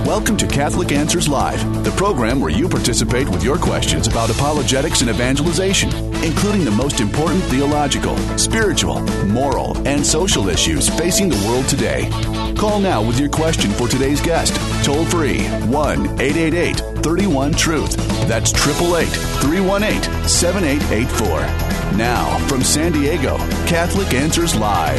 Welcome to Catholic Answers Live, the program where you participate with your questions about apologetics and evangelization, including the most important theological, spiritual, moral, and social issues facing the world today. Call now with your question for today's guest. Toll free 1-888-31-TRUTH. That's 888-318-7884. Now, from San Diego, Catholic Answers Live.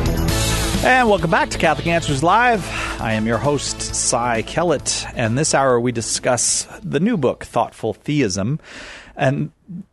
And welcome back to Catholic Answers Live. I am your host, Cy Kellett, and this hour we discuss the new book, Thoughtful Theism, and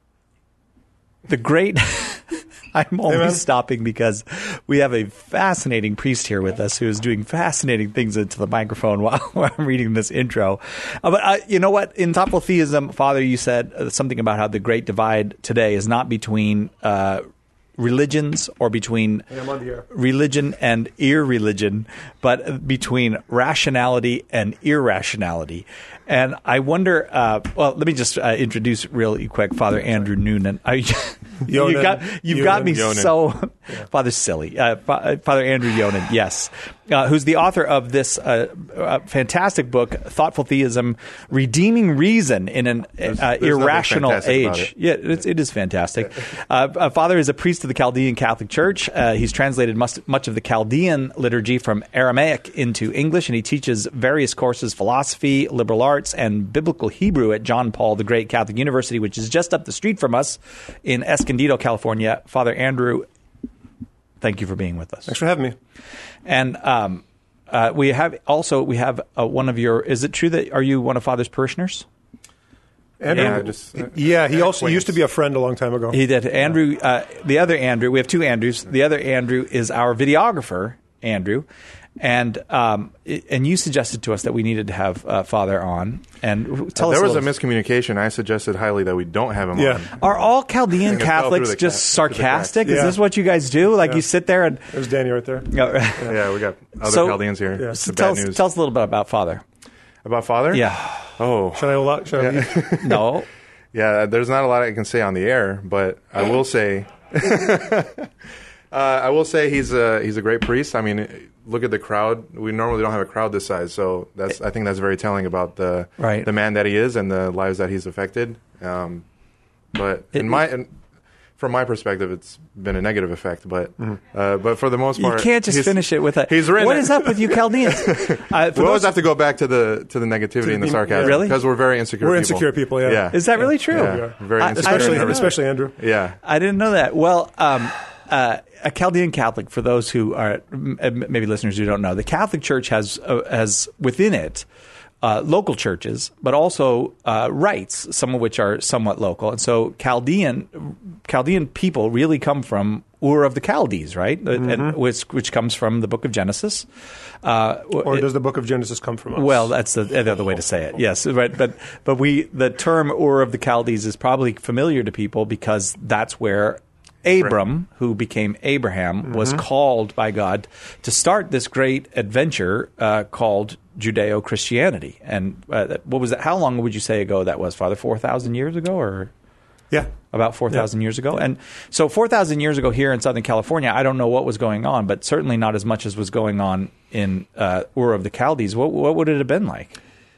the great... I'm only stopping because we have a fascinating priest here with us who is doing fascinating things into the microphone while I'm reading this intro. But you know what? In Thoughtful Theism, Father, you said something about how the great divide today is not between... religions or between religion and irreligion, but between rationality and irrationality. And I wonder, well, let me just introduce really quick Father Andrew Noonan. You've got me Yonan. So, yeah. Father Silly. Father Andrew Yonan, yes. Who's the author of this fantastic book, Thoughtful Theism, Redeeming Reason in an Irrational Age. Yeah, it is fantastic. Father is a priest of the Chaldean Catholic Church. He's translated much of the Chaldean liturgy from Aramaic into English, and he teaches various courses, philosophy, liberal arts, and biblical Hebrew at John Paul the Great Catholic University, which is just up the street from us in Escondido, California. Father Andrew, thank you for being with us. Thanks for having me. And we have one of your. Is it true that are you one of Father's parishioners? Andrew, he also used to be a friend a long time ago. He did. Andrew, the other Andrew. We have two Andrews. The other Andrew is our videographer, Andrew, and you suggested to us that we needed to have Father on. And tell us there was a miscommunication. I suggested highly that we don't have him on. Are all Chaldean Catholics just sarcastic? Is this what you guys do? Like you sit there and there's Danny right there. Yeah, we got other Chaldeans here. Yeah. So tell us a little bit about Father. About Father? Yeah. Oh, should I No. Yeah, there's not a lot I can say on the air, but I will say, he's a great priest. I mean, look at the crowd. We normally don't have a crowd this size, so I think that's very telling about the man that he is and the lives that he's affected. But from my perspective, it's been a negative effect. But for the most part, you can't just finish it with a. He's written. What is up with you Chaldeans? We always have to go back to the negativity and the sarcasm. Really? Because we're very insecure. We're insecure people. Yeah. Is that really true? Yeah. Very insecure. Especially Andrew. Yeah. I didn't know that. Well. A Chaldean Catholic, for those who are maybe listeners who don't know, the Catholic Church has within it local churches, but also rites, some of which are somewhat local. And so Chaldean people really come from Ur of the Chaldees, right? Mm-hmm. And which comes from the Book of Genesis. Or does the Book of Genesis come from us? Well, that's the other way to say it. Yes, right. But the term Ur of the Chaldees is probably familiar to people because that's where Abram, who became Abraham, was called by God to start this great adventure called Judeo-Christianity. And what was that? How long would you say ago that was, Father? 4,000 years ago, or about 4,000 years ago? And so 4,000 years ago here in Southern California, I don't know what was going on, but certainly not as much as was going on in Ur of the Chaldees. What would it have been like?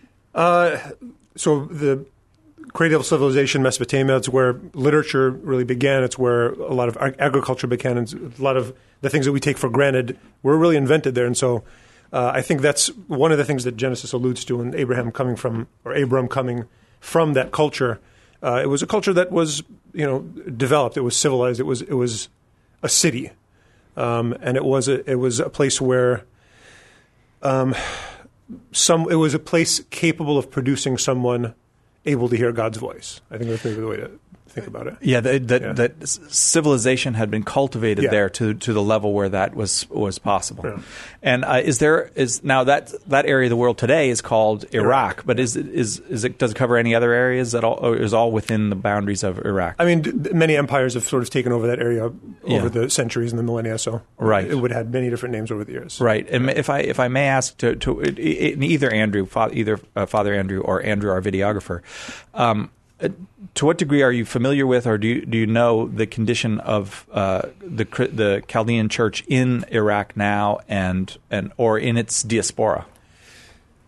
So the cradle of civilization, Mesopotamia, it's where literature really began. It's where a lot of agriculture began. And a lot of the things that we take for granted were really invented there. And so I think that's one of the things that Genesis alludes to in Abram coming from that culture. It was a culture that was, developed. It was civilized. It was a city, and it was a place where it was a place capable of producing someone able to hear God's voice. I think that's maybe the way to think about it. Yeah, that civilization had been cultivated there to the level where that was possible. Yeah. And now that area of the world today is called Iraq, but does it cover any other areas at all, or is all within the boundaries of Iraq? I mean, many empires have sort of taken over that area over the centuries and the millennia, so it would have many different names over the years. Right. And if I may ask to either Andrew, Father Andrew, or Andrew, our videographer, to what degree are you familiar with, or do you know the condition of the Chaldean Church in Iraq now, and or in its diaspora?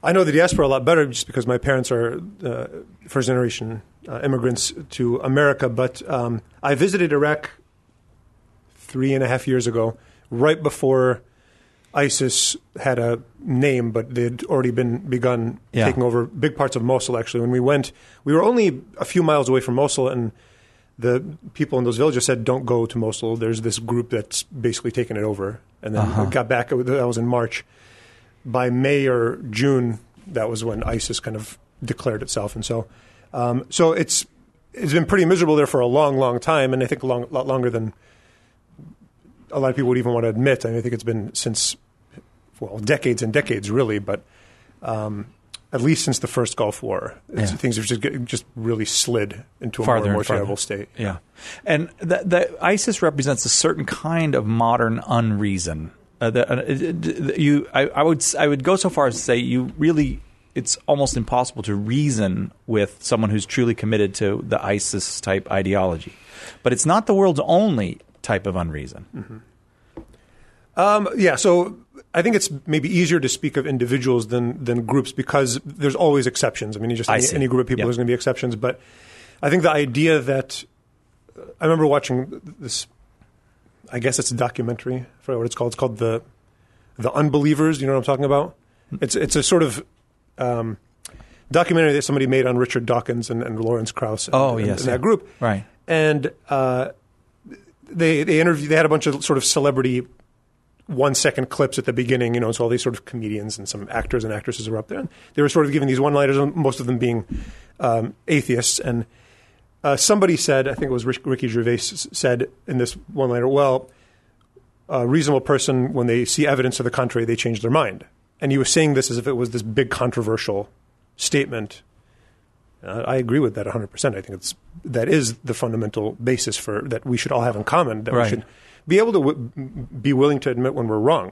I know the diaspora a lot better just because my parents are first-generation immigrants to America. But I visited Iraq 3.5 years ago, right before ISIS had a name, but they'd already begun taking over big parts of Mosul, actually. When we went, we were only a few miles away from Mosul, and the people in those villages said, don't go to Mosul. There's this group that's basically taken it over. And then we got back. That was in March. By May or June, that was when ISIS kind of declared itself. And so it's been pretty miserable there for a long, long time, and I think a lot longer than a lot of people would even want to admit. I think it's been since, decades and decades, really, but at least since the first Gulf War. Things have just really slid into a more terrible state. Yeah. And the ISIS represents a certain kind of modern unreason. I would go so far as to say it's almost impossible to reason with someone who's truly committed to the ISIS-type ideology. But it's not the world's only type of unreason. Mm-hmm. So I think it's maybe easier to speak of individuals than groups because there's always exceptions. I mean, any group of people, there's going to be exceptions. But I think the idea that I remember watching this, I guess it's a documentary. I forget what it's called. It's called The Unbelievers. You know what I'm talking about? It's a sort of documentary that somebody made on Richard Dawkins and Lawrence Krauss and that group. Right. And they interviewed. They had a bunch of sort of celebrity 1-second clips at the beginning, so all these sort of comedians and some actors and actresses were up there. And they were sort of giving these one-liners, most of them being atheists. And somebody said, I think it was Ricky Gervais, said in this one-liner, well, a reasonable person, when they see evidence to the contrary, they change their mind. And he was saying this as if it was this big controversial statement. I agree with that 100%. I think that is the fundamental basis for that we should all have in common, that we should be able to be willing to admit when we're wrong.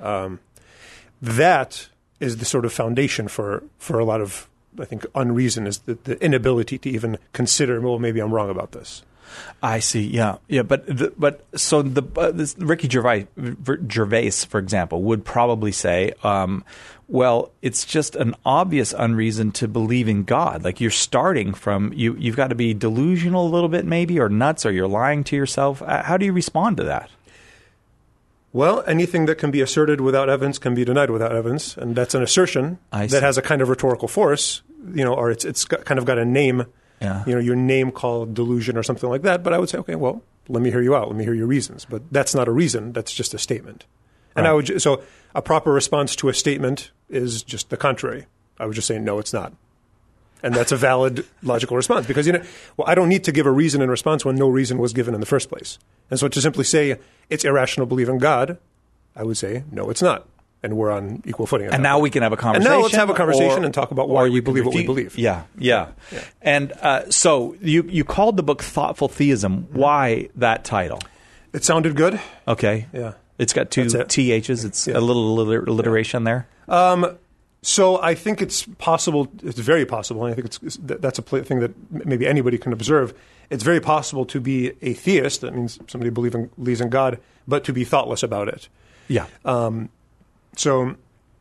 That is the sort of foundation for a lot of, I think, unreason is the inability to even consider, well, maybe I'm wrong about this. I see. Yeah. But this Ricky Gervais, for example, would probably say, well, it's just an obvious unreason to believe in God. Like you're starting from you've got to be delusional a little bit, maybe, or nuts, or you're lying to yourself. How do you respond to that? Well, anything that can be asserted without evidence can be denied without evidence, and that's an assertion that has a kind of rhetorical force, or it's kind of got a name. Yeah. Your name called delusion or something like that. But I would say, okay, well, let me hear you out. Let me hear your reasons. But that's not a reason. That's just a statement. And so a proper response to a statement is just the contrary. I would just say, no, it's not. And that's a valid logical response because, I don't need to give a reason in response when no reason was given in the first place. And so to simply say it's irrational to believe in God, I would say, no, it's not. And we're on equal footing. And now we can have a conversation. And now let's have a conversation and talk about why we believe what we believe. Yeah. And so you called the book Thoughtful Theism. Why that title? It sounded good. Okay. Yeah. It's got two THs. It's a little alliteration there. So I think it's possible. It's very possible. And I think that's a thing that maybe anybody can observe. It's very possible to be a theist. That means somebody believes in God, but to be thoughtless about it. Yeah. So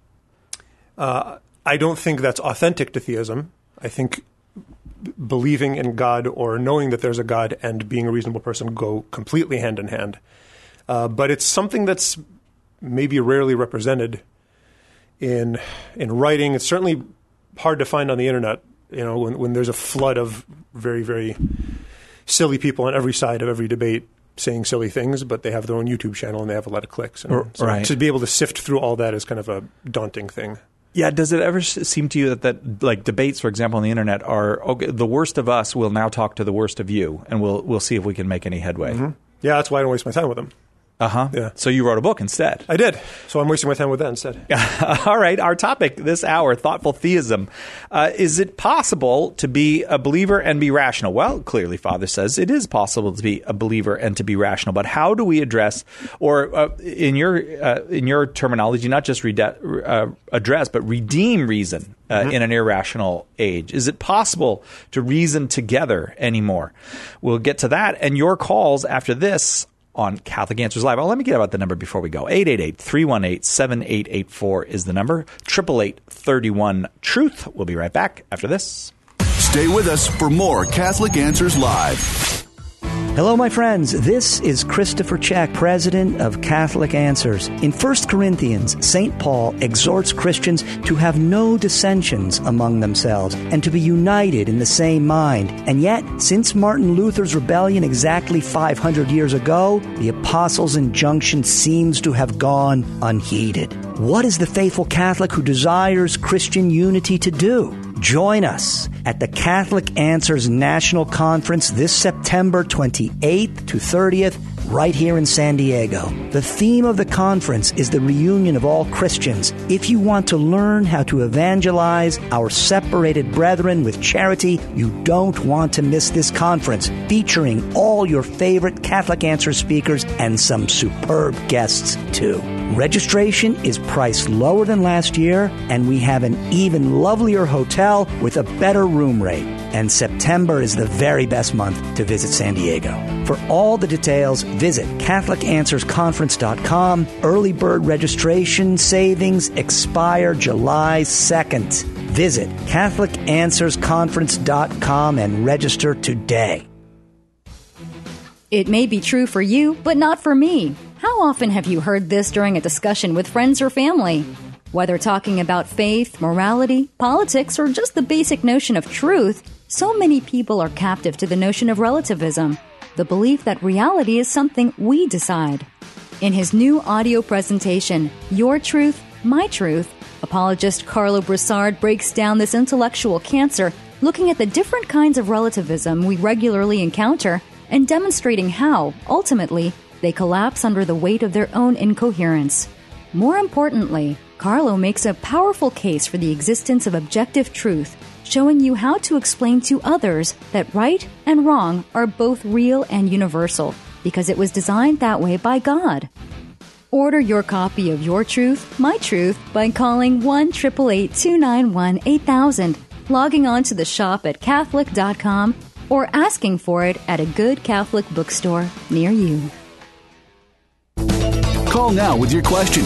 I don't think that's authentic to theism. I think believing in God or knowing that there's a God and being a reasonable person go completely hand in hand. But it's something that's maybe rarely represented in writing. It's certainly hard to find on the internet, when there's a flood of very, very silly people on every side of every debate saying silly things, but they have their own YouTube channel and they have a lot of clicks. And so to be able to sift through all that is kind of a daunting thing. Yeah. Does it ever seem to you that like debates, for example, on the internet are, okay, the worst of us will now talk to the worst of you and we'll see if we can make any headway? Mm-hmm. Yeah. That's why I don't waste my time with them. Yeah. So you wrote a book instead. I did. So I'm wasting my time with that instead. All right. Our topic this hour, thoughtful theism. Is it possible to be a believer and be rational? Well, clearly, Father says it is possible to be a believer and to be rational. But how do we address, or in your terminology, not just address, but redeem reason in an irrational age? Is it possible to reason together anymore? We'll get to that and your calls after this on Catholic Answers Live. Let me get about the number before we go. 888-318-7884 is the number. 888-31-TRUTH. We'll be right back after this. Stay with us for more Catholic Answers Live. Hello, my friends. This is Christopher Check, president of Catholic Answers. In 1 Corinthians, St. Paul exhorts Christians to have no dissensions among themselves and to be united in the same mind. And yet, since Martin Luther's rebellion exactly 500 years ago, the apostles' injunction seems to have gone unheeded. What is the faithful Catholic who desires Christian unity to do? Join us at the Catholic Answers National Conference this September 28th to 30th, right here in San Diego. The theme of the conference is the reunion of all Christians. If you want to learn how to evangelize our separated brethren with charity, you don't want to miss this conference, featuring all your favorite Catholic Answers speakers and some superb guests, too. Registration is priced lower than last year, and we have an even lovelier hotel with a better room rate. And September is the very best month to visit San Diego. For all the details, visit CatholicAnswersConference.com. Early bird registration savings expire July 2nd. Visit CatholicAnswersConference.com and register today. It may be true for you, but not for me. How often have you heard this during a discussion with friends or family? Whether talking about faith, morality, politics, or just the basic notion of truth, so many people are captive to the notion of relativism, the belief that reality is something we decide. In his new audio presentation, Your Truth, My Truth, apologist Carlo Broussard breaks down this intellectual cancer, looking at the different kinds of relativism we regularly encounter and demonstrating how, ultimately, they collapse under the weight of their own incoherence. More importantly, Carlo makes a powerful case for the existence of objective truth, showing you how to explain to others that right and wrong are both real and universal, because it was designed that way by God. Order your copy of Your Truth, My Truth by calling 1-888-291-8000, logging on to the shop at Catholic.com, or asking for it at a good Catholic bookstore near you. Call now with your question.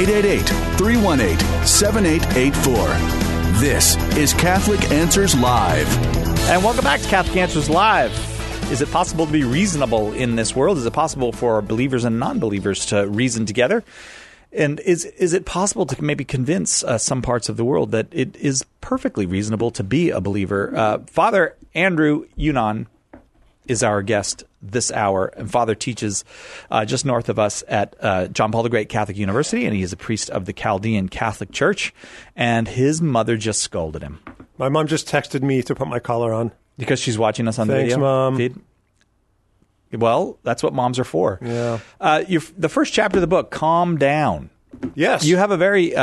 888-318-7884. This is Catholic Answers Live. And welcome back to Catholic Answers Live. Is it possible to be reasonable in this world? Is it possible for believers and non-believers to reason together? And is it possible to maybe convince some parts of the world that it is perfectly reasonable to be a believer? Father Andrew Younan is our guest this hour, and Father teaches just north of us at John Paul the Great Catholic University, and he is a priest of the Chaldean Catholic Church, and his mother just scolded him. My mom just texted me to put my collar on. Because she's watching us on the video? Thanks, Mom. Feed? Well, that's what moms are for. Yeah. The first chapter of the book, Calm Down. Yes. You have a very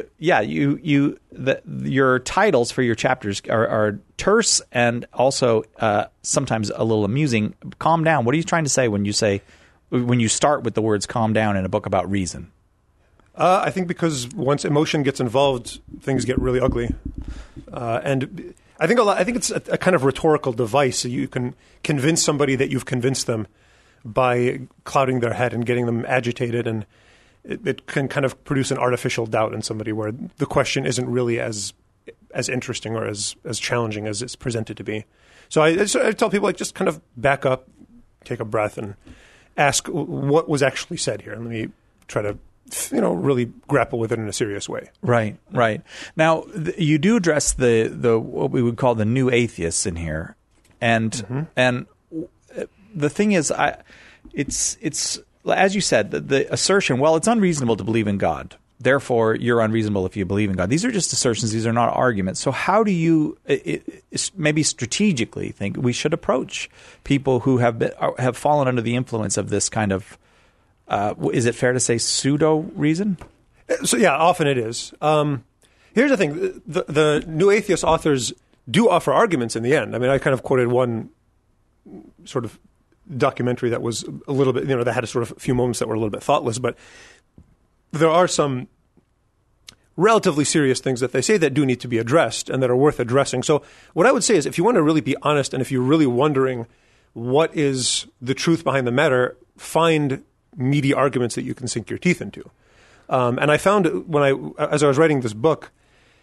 your titles for your chapters are terse and also sometimes a little amusing. Calm down. What are you trying to say when you start with the words calm down in a book about reason? I think because once emotion gets involved, things get really ugly. And I think it's a kind of rhetorical device. So you can convince somebody that you've convinced them by clouding their head and getting them agitated, and it can kind of produce an artificial doubt in somebody where the question isn't really as interesting or as challenging as it's presented to be. So I tell people, just kind of back up, take a breath, and ask what was actually said here, and let me try to really grapple with it in a serious way. Right. Now, you do address the what we would call the new atheists in here, and the thing is, it's as you said, the assertion, well, it's unreasonable to believe in God, therefore you're unreasonable if you believe in God. These are just assertions. These are not arguments. So how do you maybe strategically think we should approach people who have fallen under the influence of this kind of is it fair to say pseudo-reason? So, yeah, often it is. Here's the thing. The new atheist authors do offer arguments in the end. I mean, I kind of quoted one sort of documentary that was a little bit, that had a sort of a few moments that were a little bit thoughtless, but there are some relatively serious things that they say that do need to be addressed and that are worth addressing. So what I would say is, if you want to really be honest and if you're really wondering what is the truth behind the matter, find meaty arguments that you can sink your teeth into. And I found as I was writing this book,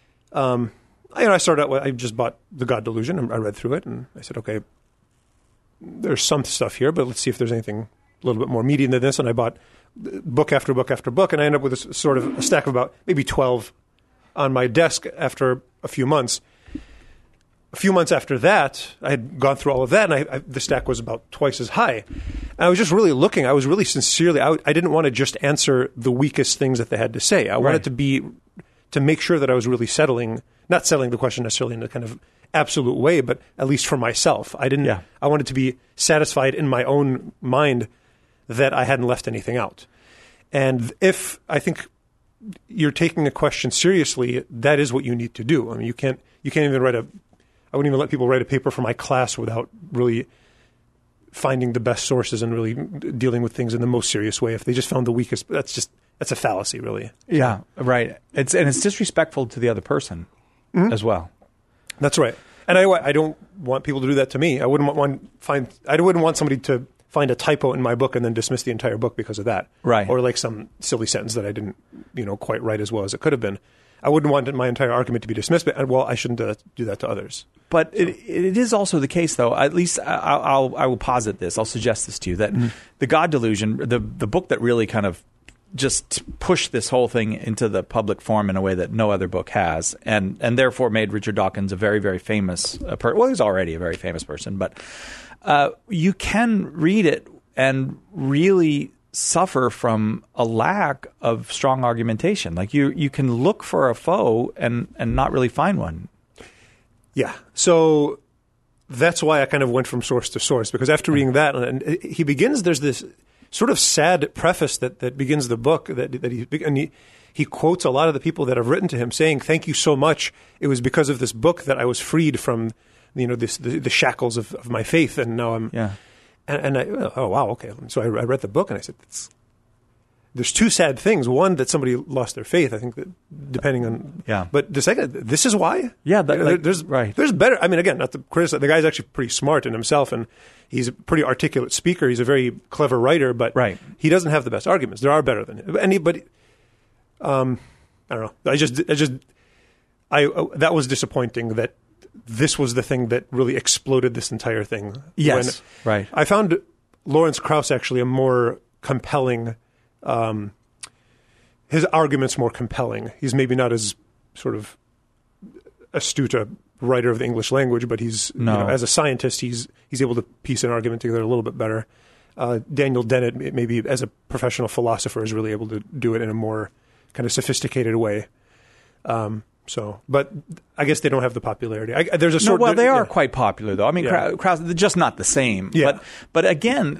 I started out, I just bought The God Delusion, and I read through it, and I said, okay, there's some stuff here, but let's see if there's anything a little bit more meaty than this. And I bought book after book after book, and I ended up with a sort of a stack of about maybe 12 on my desk after a few months. A few months after that, I had gone through all of that, and the stack was about twice as high. And I was just really looking. I was really sincerely, I didn't want to just answer the weakest things that they had to say. I wanted to make sure that I was really not settling the question necessarily in a kind of absolute way, but at least for myself. I wanted to be satisfied in my own mind that I hadn't left anything out. And if I think you're taking a question seriously, that is what you need to do. I mean, you can't even I wouldn't even let people write a paper for my class without really finding the best sources and really dealing with things in the most serious way. If they just found the weakest, that's a fallacy, really. Yeah, right. It's disrespectful to the other person as well. That's right. And I don't want people to do that to me. I wouldn't want somebody to find a typo in my book and then dismiss the entire book because of that. Right. Or like some silly sentence that I didn't, quite write as well as it could have been. I wouldn't want my entire argument to be dismissed, but I shouldn't do that to others. But it is also the case, though, at least I will posit this, I'll suggest this to you, that The God Delusion, the book that really kind of just pushed this whole thing into the public forum in a way that no other book has, and therefore made Richard Dawkins a very, very famous person. Well, he's already a very famous person, but you can read it and really suffer from a lack of strong argumentation. Like you can look for a foe and not really find one. Yeah. So that's why I kind of went from source to source, because after reading that, and there's this sort of sad preface that begins the book that he quotes a lot of the people that have written to him saying, "Thank you so much. It was because of this book that I was freed from, the shackles of my faith, and now I'm." Yeah. And oh wow, okay. So I read the book and I said, there's two sad things. One, that somebody lost their faith. I think that depending on But the second, this is why. Yeah, there's better. I mean, again, not to criticize. The guy's actually pretty smart in himself, and he's a pretty articulate speaker. He's a very clever writer, but he doesn't have the best arguments. There are better than him. Anybody. I don't know. That was disappointing that this was the thing that really exploded this entire thing. Yes, right. I found Lawrence Krauss actually a more compelling, his argument's more compelling. He's maybe not as sort of astute a writer of the English language, but he's as a scientist, he's able to piece an argument together a little bit better. Daniel Dennett, maybe as a professional philosopher, is really able to do it in a more kind of sophisticated way. But I guess they don't have the popularity. They are quite popular, though. I mean, Krauss, they're just not the same. Yeah. But again,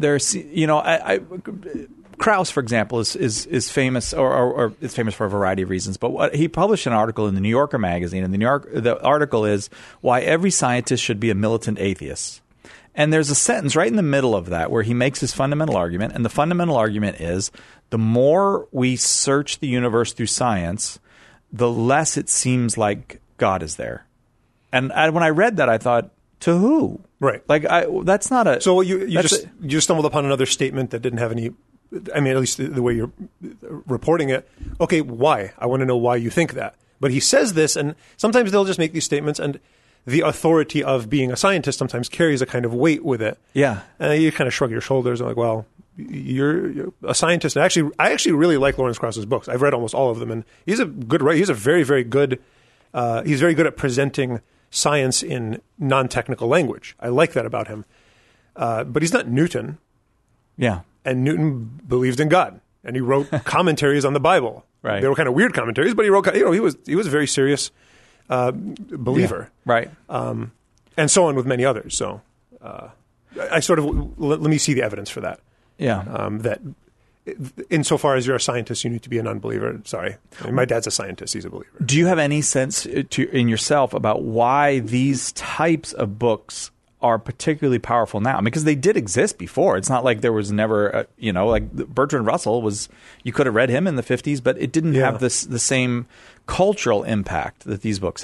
Krauss, for example, is famous, or is famous for a variety of reasons. But he published an article in the New Yorker magazine, and the article is "Why Every Scientist Should Be a Militant Atheist." And there's a sentence right in the middle of that where he makes his fundamental argument, and the fundamental argument is the more we search the universe through science, the less it seems like God is there. And when I read that, I thought, to who? Right. That's not a... So you just stumbled upon another statement that didn't have any... I mean, at least the way you're reporting it. Okay, why? I want to know why you think that. But he says this, and sometimes they'll just make these statements, and the authority of being a scientist sometimes carries a kind of weight with it. Yeah. And you kind of shrug your shoulders and like, well... You're a scientist. I actually really like Lawrence Krauss's books. I've read almost all of them, and he's a good writer. He's a very, very good. He's very good at presenting science in non-technical language. I like that about him. But he's not Newton. Yeah. And Newton believed in God, and he wrote commentaries on the Bible. Right. They were kind of weird commentaries, but he wrote. He was a very serious believer. Yeah. Right. And so on with many others. So I sort of let me see the evidence for that. Yeah. That insofar as you're a scientist, you need to be a non-believer. Sorry. I mean, my dad's a scientist. He's a believer. Do you have any sense in yourself about why these types of books are particularly powerful now? I mean, because they did exist before. It's not like there was never, like Bertrand Russell was, you could have read him in the 50s, but it didn't have the same cultural impact that these books have.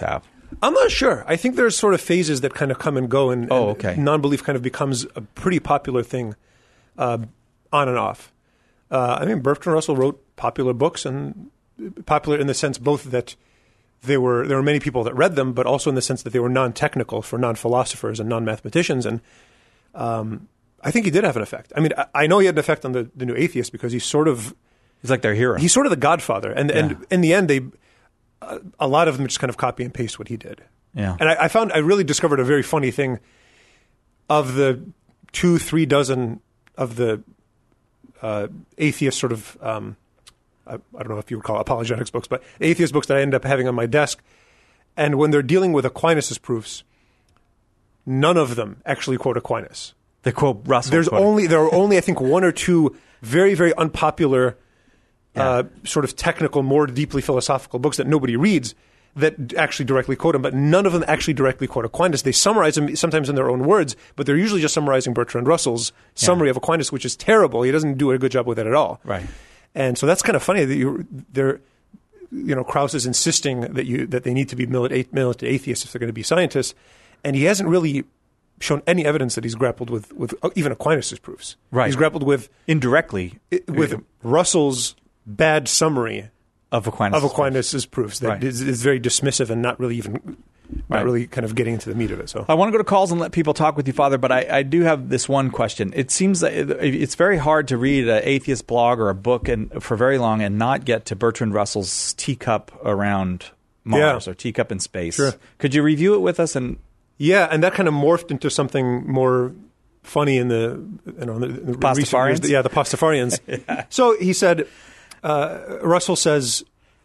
I'm not sure. I think there's sort of phases that kind of come and go, and non-belief kind of becomes a pretty popular thing on and off. I mean, Bertrand Russell wrote popular books, and popular in the sense both that there were many people that read them, but also in the sense that they were non-technical for non-philosophers and non-mathematicians. And I think he did have an effect. I mean, I know he had an effect on the New Atheists because he's like their hero. He's sort of the godfather. And in the end, a lot of them just kind of copy and paste what he did. Yeah. And I really discovered a very funny thing. Of the 2-3 dozen of the atheist sort of, I don't know if you would call it apologetics books, but atheist books that I end up having on my desk. And when they're dealing with Aquinas' proofs, none of them actually quote Aquinas. They quote Russell. There are only, I think, one or two very, very unpopular sort of technical, more deeply philosophical books that nobody reads that actually directly quote him, but none of them actually directly quote Aquinas. They summarize him sometimes in their own words, but they're usually just summarizing Bertrand Russell's summary of Aquinas, which is terrible. He doesn't do a good job with it at all. Right. And so that's kind of funny that Krauss is insisting that they need to be militant atheists if they're going to be scientists, and he hasn't really shown any evidence that he's grappled with even Aquinas' proofs. Right. He's grappled with indirectly with Russell's bad summary of Aquinas' proofs that is very dismissive and not really kind of getting into the meat of it. So I want to go to calls and let people talk with you, Father, but I do have this one question. It seems that it's very hard to read an atheist blog or a book for very long and not get to Bertrand Russell's teacup around Mars or teacup in space. Sure. Could you review it with us? And that kind of morphed into something more funny in the Pastafarians? The Pastafarians. Yeah. So he said, Russell says,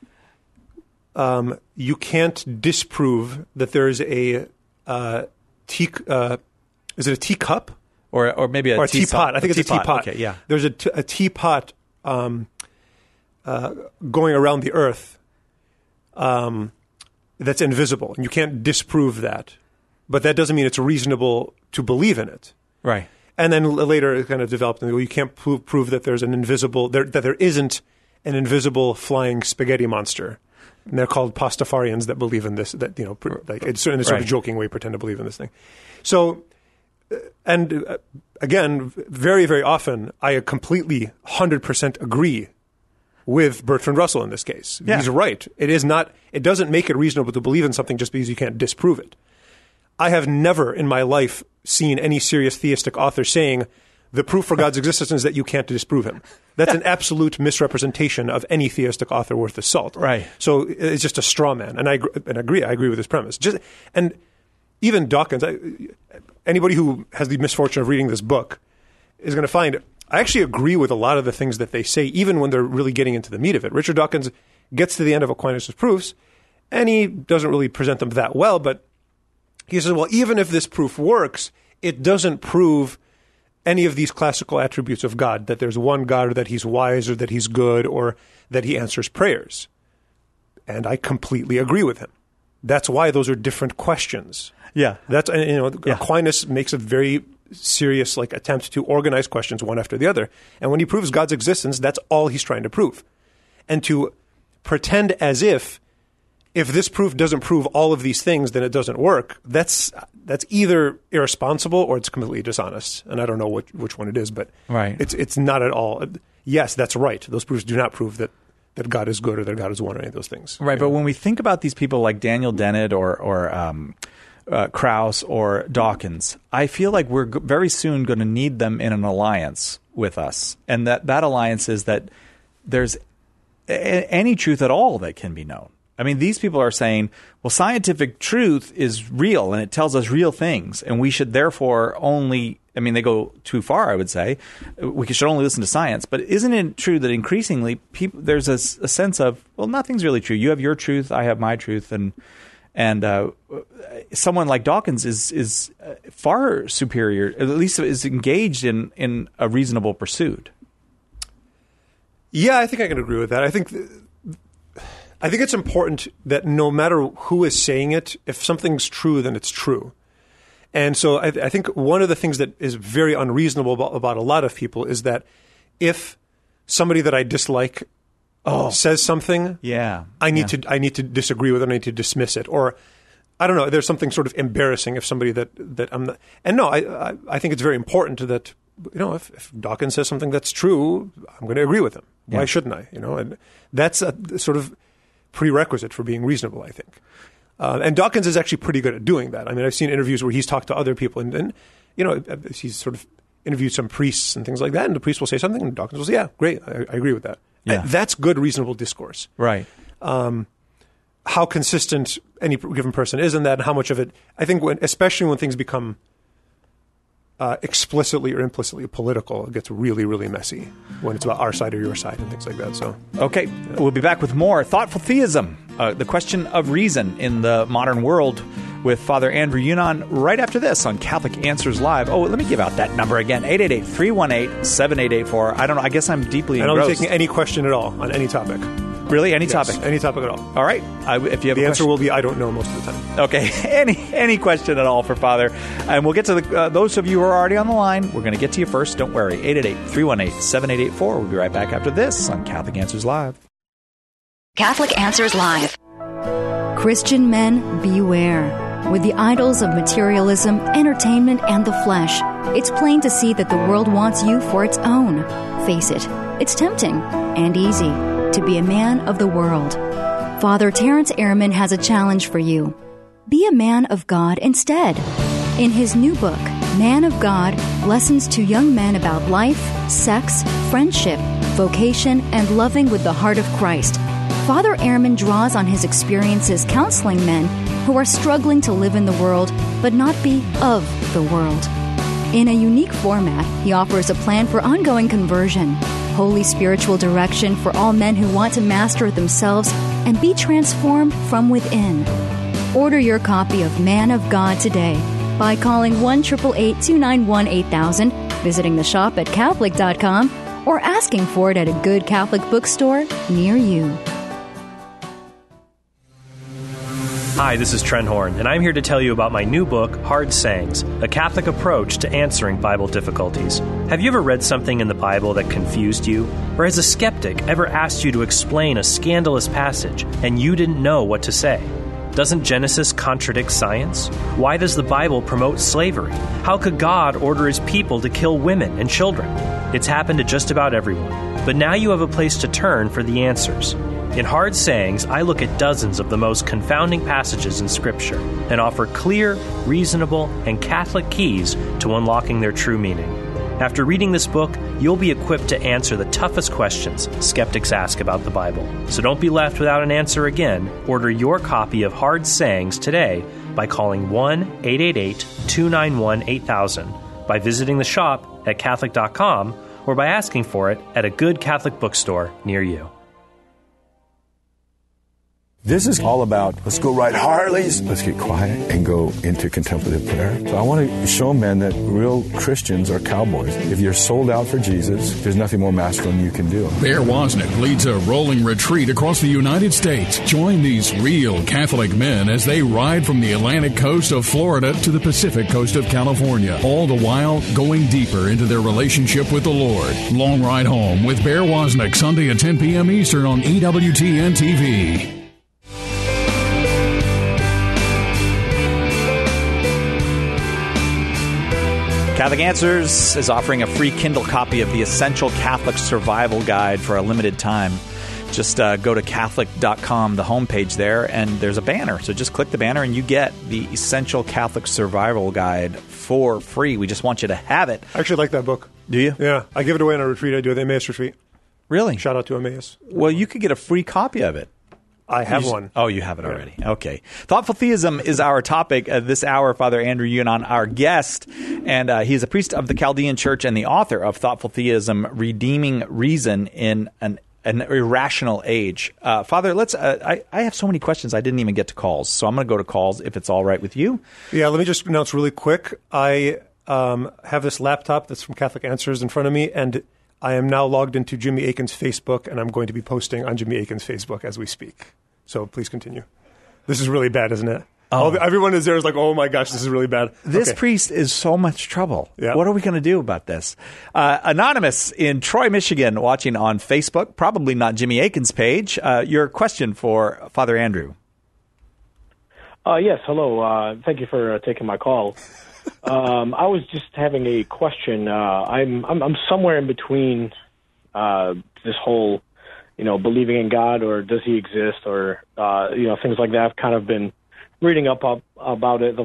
you can't disprove that there is is it a teacup? Or maybe a teapot. I think it's a teapot. Okay, yeah. There's a teapot going around the Earth that's invisible, and you can't disprove that. But that doesn't mean it's reasonable to believe in it. Right. And then later it kind of developed, you can't prove that there's that there isn't an invisible flying spaghetti monster. And they're called Pastafarians that believe in this, it's in a sort of joking way, pretend to believe in this thing. So, and again, very, very often, I completely 100% agree with Bertrand Russell in this case. Yeah. He's right. It doesn't make it reasonable to believe in something just because you can't disprove it. I have never in my life seen any serious theistic author saying the proof for God's existence is that you can't disprove him. That's an absolute misrepresentation of any theistic author worth the salt. Right. So it's just a straw man. And I agree with his premise. And even Dawkins, anybody who has the misfortune of reading this book is going to find I actually agree with a lot of the things that they say, even when they're really getting into the meat of it. Richard Dawkins gets to the end of Aquinas' proofs, and he doesn't really present them that well, but he says, well, even if this proof works, it doesn't prove any of these classical attributes of God, that there's one God, or that he's wise, or that he's good, or that he answers prayers. And I completely agree with him. That's why those are different questions. Yeah. Aquinas makes a very serious attempt to organize questions one after the other. And when he proves God's existence, that's all he's trying to prove. And to pretend as if this proof doesn't prove all of these things, then it doesn't work, that's either irresponsible or it's completely dishonest. And I don't know which one it is, but it's not at all. Yes, that's right. Those proofs do not prove that God is good or that God is one or any of those things. Right, but when we think about these people like Daniel Dennett or Krauss or Dawkins, I feel like we're very soon going to need them in an alliance with us. And that alliance is that there's any truth at all that can be known. I mean, these people are saying, well, scientific truth is real and it tells us real things, and we should therefore only, they go too far, I would say. We should only listen to science. But isn't it true that increasingly there's a sense of, well, nothing's really true. You have your truth, I have my truth, and someone like Dawkins is far superior, at least is engaged in a reasonable pursuit. Yeah, I think I can agree with that. I think it's important that no matter who is saying it, if something's true, then it's true. And so I think one of the things that is very unreasonable about a lot of people is that if somebody that I dislike says something, I need to disagree with it, I need to dismiss it. Or I don't know. There's something sort of embarrassing if somebody that I'm not. And no, I think it's very important that, if Dawkins says something that's true, I'm going to agree with him. Yeah. Why shouldn't I? And that's a sort of prerequisite for being reasonable, I think. And Dawkins is actually pretty good at doing that. I mean, I've seen interviews where he's talked to other people and he's sort of interviewed some priests and things like that, and the priest will say something, and Dawkins will say, yeah, great, I agree with that. Yeah. That's good, reasonable discourse. Right. How consistent any given person is in that, and how much of it, I think, especially when things become explicitly or implicitly political, it gets really, really messy when it's about our side or your side and things like that. So, okay, we'll be back with more Thoughtful Theism, the question of reason in the modern world, with Father Andrew Younan right after this on Catholic Answers Live. Oh, let me give out that number again, 888-318-7884. I don't know, I guess I'm deeply engrossed. And I'll be taking any question at all on any topic. Really? Any topic? Any topic at all. All right. If you have the answer will be I don't know most of the time. Okay. Any question at all for Father. And we'll get to those of you who are already on the line. We're going to get to you first. Don't worry. 888-318-7884. We'll be right back after this on Catholic Answers Live. Catholic Answers Live. Christian men, beware. With the idols of materialism, entertainment, and the flesh, it's plain to see that the world wants you for its own. Face it, it's tempting and easy to be a man of the world. Father Terence Ehrman has a challenge for you. Be a man of God instead. In his new book, Man of God, Lessons to Young Men About Life, Sex, Friendship, Vocation, and Loving with the Heart of Christ, Father Ehrman draws on his experiences counseling men who are struggling to live in the world but not be of the world. In a unique format, he offers a plan for ongoing conversion, holy spiritual direction for all men who want to master themselves and be transformed from within. Order your copy of Man of God today by calling 1-888-291-8000, visiting the shop at Catholic.com, or asking for it at a good Catholic bookstore near you. Hi, this is Trent Horn, and I'm here to tell you about my new book, Hard Sayings, a Catholic approach to answering Bible difficulties. Have you ever read something in the Bible that confused you? Or has a skeptic ever asked you to explain a scandalous passage and you didn't know what to say? Doesn't Genesis contradict science? Why does the Bible promote slavery? How could God order his people to kill women and children? It's happened to just about everyone. But now you have a place to turn for the answers. In Hard Sayings, I look at dozens of the most confounding passages in Scripture and offer clear, reasonable, and Catholic keys to unlocking their true meaning. After reading this book, you'll be equipped to answer the toughest questions skeptics ask about the Bible. So don't be left without an answer again. Order your copy of Hard Sayings today by calling 1-888-291-8000, by visiting the shop at Catholic.com, or by asking for it at a good Catholic bookstore near you. This is all about, let's go ride Harleys, let's get quiet and go into contemplative prayer. So I want to show men that real Christians are cowboys. If you're sold out for Jesus, there's nothing more masculine you can do. Bear Wozniak leads a rolling retreat across the United States. Join these real Catholic men as they ride from the Atlantic coast of Florida to the Pacific coast of California, all the while going deeper into their relationship with the Lord. Long Ride Home with Bear Wozniak, Sunday at 10 p.m. Eastern on EWTN-TV. Catholic Answers is offering a free Kindle copy of the Essential Catholic Survival Guide for a limited time. Just go to Catholic.com, the homepage there, and there's a banner. So just click the banner and you get the Essential Catholic Survival Guide for free. We just want you to have it. I actually like that book. Do you? Yeah. I give it away on a retreat I do at the Emmaus retreat. Really? Shout out to Emmaus. Well, you could get a free copy of it. I have one. Oh, you have it already. Okay. Thoughtful Theism is our topic this hour. Father Andrew Younan, our guest, and he is a priest of the Chaldean Church and the author of Thoughtful Theism, Redeeming Reason in an Irrational Age. Father, I have so many questions I didn't even get to calls, so I'm going to go to calls if it's all right with you. Yeah, let me just announce really quick. I have this laptop that's from Catholic Answers in front of me, and I am now logged into Jimmy Akin's Facebook, and I'm going to be posting on Jimmy Akin's Facebook as we speak. So please continue. This is really bad, isn't it? Oh. Everyone is there is like, oh my gosh, this is really bad. This priest is so much trouble. Yeah. What are we going to do about this? Anonymous in Troy, Michigan, watching on Facebook, probably not Jimmy Akin's page. Your question for Father Andrew. Yes, hello. Thank you for taking my call. I was just having a question. I'm somewhere in between this whole, believing in God, or does he exist, or things like that. I've kind of been reading up about it the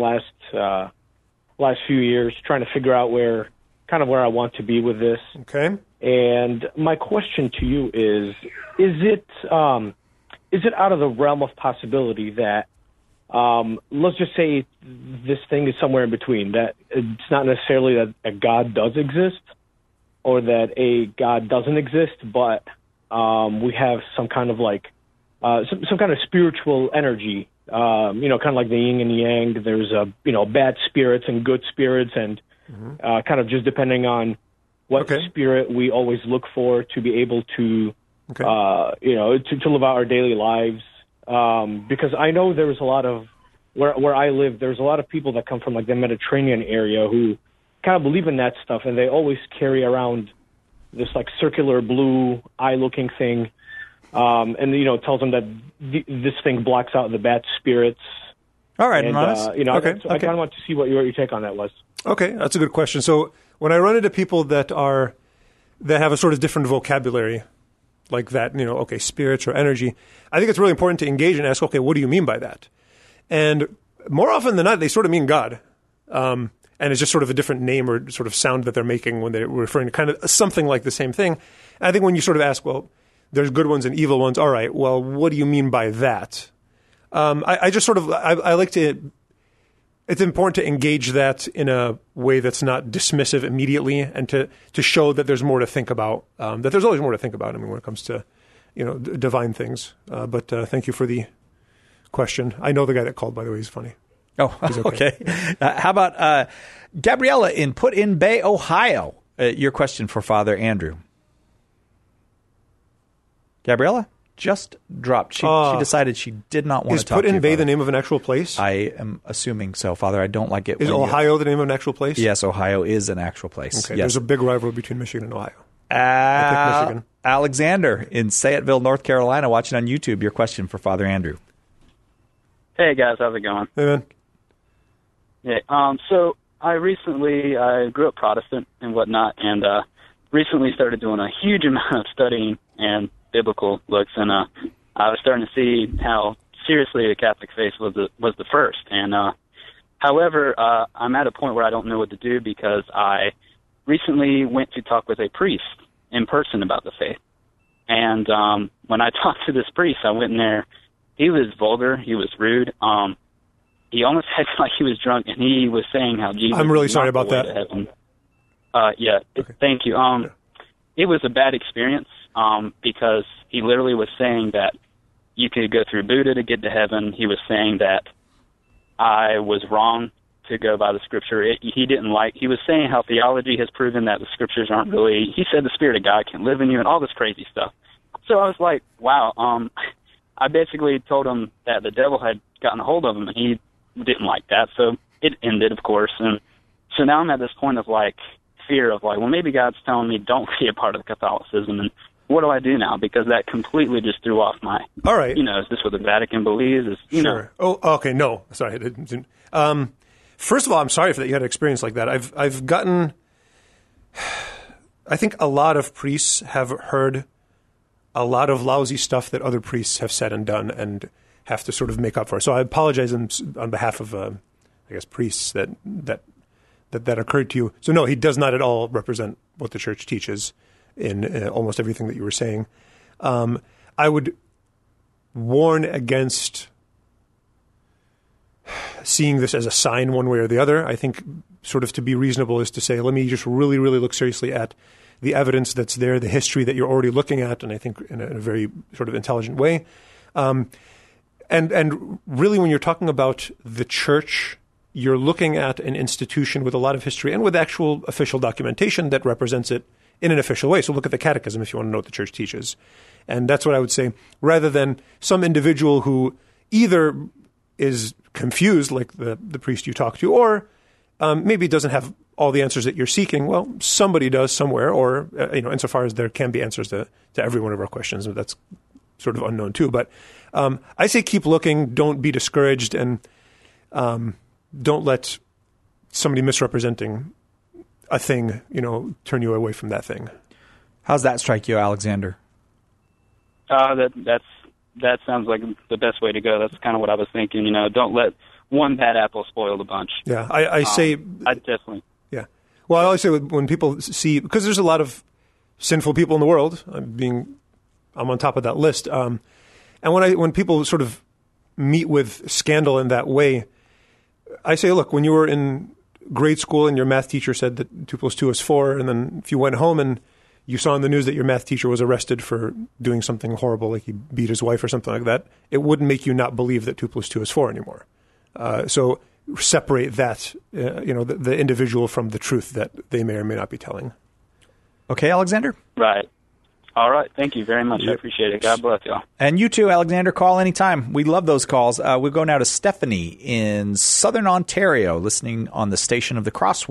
last few years, trying to figure out where I want to be with this. Okay. And my question to you is it out of the realm of possibility that, let's just say this thing is somewhere in between, that it's not necessarily that a God does exist or that a God doesn't exist, but we have some kind of some kind of spiritual energy, kind of like the yin and yang. There's bad spirits and good spirits, and kind of just depending on what spirit we always look for to be able to, to live out our daily lives. Because I know there's a lot of, where I live, there's a lot of people that come from the Mediterranean area who kind of believe in that stuff, and they always carry around this circular blue eye-looking thing, and it tells them that this thing blocks out the bad spirits. All right, and, I kind of want to see what your take on that was. Okay, that's a good question. So when I run into people that have a sort of different vocabulary, like that, spirits or energy, I think it's really important to engage and ask, okay, what do you mean by that? And more often than not, they sort of mean God. And it's just sort of a different name or sort of sound that they're making when they're referring to kind of something like the same thing. And I think when you sort of ask, well, there's good ones and evil ones. All right, well, what do you mean by that? I just sort of, I like to, it's important to engage that in a way that's not dismissive immediately, and to show that there's more to think about, that there's always more to think about, when it comes to, divine things. But thank you for the question. I know the guy that called, by the way. He's funny. Oh, okay. How about Gabriella in Put-in Bay, Ohio? Your question for Father Andrew. Gabriella just dropped. She decided she did not want to talk to you. Is Put-in Bay the name of an actual place? I am assuming so, Father. I don't like it. Is Ohio the name of an actual place? Yes, Ohio is an actual place. Okay, yes. There's a big rivalry between Michigan and Ohio. I pick Michigan. Alexander in Fayetteville, North Carolina, watching on YouTube. Your question for Father Andrew. Hey, guys. How's it going? Hey, man. Yeah, so I grew up Protestant and whatnot, and recently started doing a huge amount of studying and biblical looks, and I was starting to see how seriously the Catholic faith was the first. And however, I'm at a point where I don't know what to do, because I recently went to talk with a priest in person about the faith. And when I talked to this priest, I went in there. He was vulgar. He was rude. He almost acted like he was drunk, and he was saying how Jesus. I'm really sorry about that. Thank you. It was a bad experience because he literally was saying that you could go through Buddha to get to heaven. He was saying that I was wrong to go by the Scripture. He was saying how theology has proven that the Scriptures aren't really. He said the Spirit of God can live in you and all this crazy stuff. So I was like, wow. I basically told him that the devil had gotten a hold of him, and he didn't like that. So it ended, of course. And so now I'm at this point of fear of well, maybe God's telling me don't be a part of Catholicism, and what do I do now? Because that completely just threw off my. All right. Is this what the Vatican believes? Sure. Oh, okay. No, sorry. First of all, I'm sorry that you had an experience like that. I've gotten. I think a lot of priests have heard a lot of lousy stuff that other priests have said and done, and have to sort of make up for it. So I apologize on behalf of, priests that occurred to you. So no, he does not at all represent what the Church teaches in almost everything that you were saying. I would warn against seeing this as a sign one way or the other. I think sort of to be reasonable is to say, let me just really, really look seriously at the evidence that's there, the history that you're already looking at, and I think in a very sort of intelligent way. And really, when you're talking about the Church, you're looking at an institution with a lot of history and with actual official documentation that represents it in an official way. So look at the Catechism if you want to know what the Church teaches. And that's what I would say, rather than some individual who either is confused, like the priest you talk to, or maybe doesn't have all the answers that you're seeking. Well, somebody does somewhere, or insofar as there can be answers to every one of our questions, that's sort of unknown too. But I say keep looking, don't be discouraged, and don't let somebody misrepresenting a thing, turn you away from that thing. How's that strike you, Alexander? That sounds like the best way to go. That's kind of what I was thinking. Don't let one bad apple spoil the bunch. Yeah, I say... I definitely... Yeah. Well, I always say when people see... Because there's a lot of sinful people in the world. I'm on top of that list. And when people sort of meet with scandal in that way, I say, look, when you were in grade school and your math teacher said that 2 + 2 is 4, and then if you went home and you saw in the news that your math teacher was arrested for doing something horrible, like he beat his wife or something like that, it wouldn't make you not believe that 2 + 2 is 4 anymore. So separate that, the individual from the truth that they may or may not be telling. Okay, Alexander? Right. All right. Thank you very much. I appreciate it. God bless y'all. And you too, Alexander. Call anytime. We love those calls. We'll go now to Stephanie in Southern Ontario, listening on the station of the Cross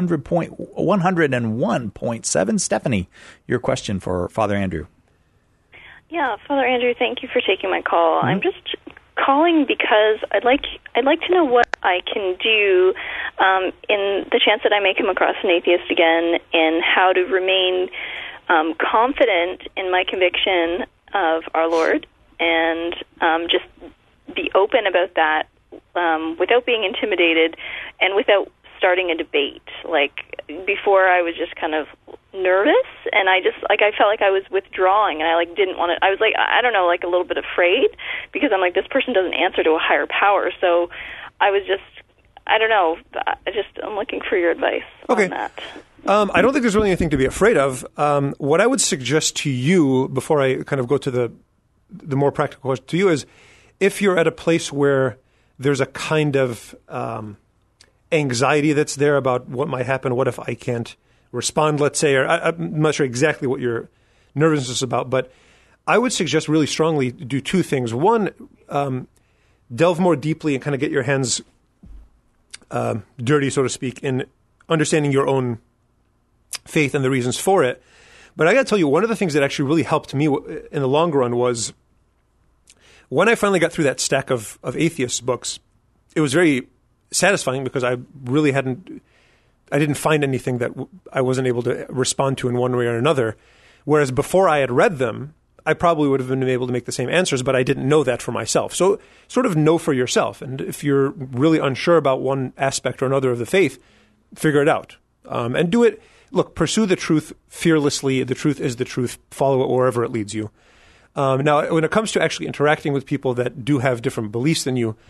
101.7. Stephanie, your question for Father Andrew. Yeah, Father Andrew, thank you for taking my call. I'm just calling because I'd like to know what I can do in the chance that I may come across an atheist again, and how to remain confident in my conviction of our Lord, and just be open about that without being intimidated and without starting a debate. Like, before I was just kind of nervous, and I felt like I was withdrawing, and I didn't want to. I was I don't know, a little bit afraid, because I'm this person doesn't answer to a higher power. So I was just, I don't know. I'm looking for your advice on that. I don't think there's really anything to be afraid of. What I would suggest to you, before I kind of go to the more practical question to you, is if you're at a place where there's a kind of anxiety that's there about what might happen, what if I can't respond, let's say, or I'm not sure exactly what your nervousness is about, but I would suggest really strongly do two things. One, delve more deeply and kind of get your hands dirty, so to speak, in understanding your own faith and the reasons for it. But I got to tell you, one of the things that actually really helped me in the long run was when I finally got through that stack of atheist books. It was very satisfying because I really didn't find anything that I wasn't able to respond to in one way or another. Whereas before I had read them, I probably would have been able to make the same answers, but I didn't know that for myself. So sort of know for yourself. And if you're really unsure about one aspect or another of the faith, figure it out. And do it. Look, pursue the truth fearlessly. The truth is the truth. Follow it wherever it leads you. Now, when it comes to actually interacting with people that do have different beliefs than you,